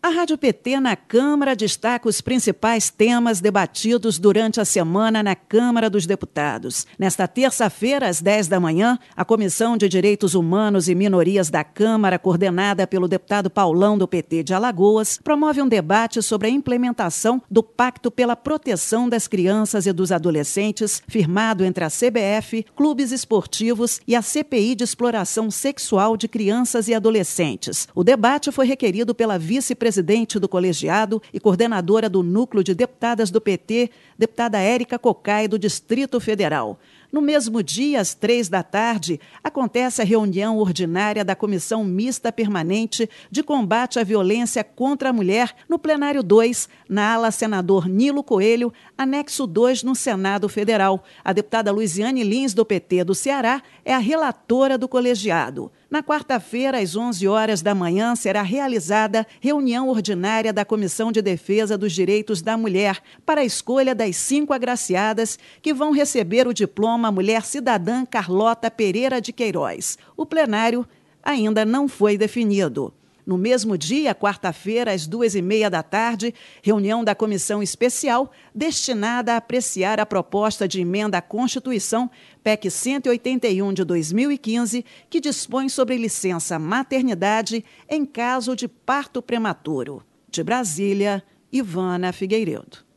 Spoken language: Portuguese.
A Rádio PT na Câmara destaca os principais temas debatidos durante a semana na Câmara dos Deputados. Nesta terça-feira, às 10 da manhã, a Comissão de Direitos Humanos e Minorias da Câmara, coordenada pelo deputado Paulão do PT de Alagoas, promove um debate sobre a implementação do Pacto pela Proteção das Crianças e dos Adolescentes, firmado entre a CBF, clubes esportivos e a CPI de Exploração Sexual de Crianças e Adolescentes. O debate foi requerido pela vice-presidente do colegiado e coordenadora do Núcleo de Deputadas do PT, deputada Érica Cocai, do Distrito Federal. No mesmo dia, às 3 da tarde, acontece a reunião ordinária da Comissão Mista Permanente de Combate à Violência contra a Mulher, no plenário 2, na ala senador Nilo Coelho, anexo 2 no Senado Federal. A deputada Luiziane Lins, do PT do Ceará, é a relatora do colegiado. Na quarta-feira, às 11 horas da manhã, será realizada reunião ordinária da Comissão de Defesa dos Direitos da Mulher para a escolha das 5 agraciadas que vão receber o diploma Mulher Cidadã Carlota Pereira de Queiroz. O plenário ainda não foi definido. No mesmo dia, quarta-feira, às 2h30 da tarde, reunião da Comissão Especial destinada a apreciar a proposta de emenda à Constituição, PEC 181 de 2015, que dispõe sobre licença maternidade em caso de parto prematuro. De Brasília, Ivana Figueiredo.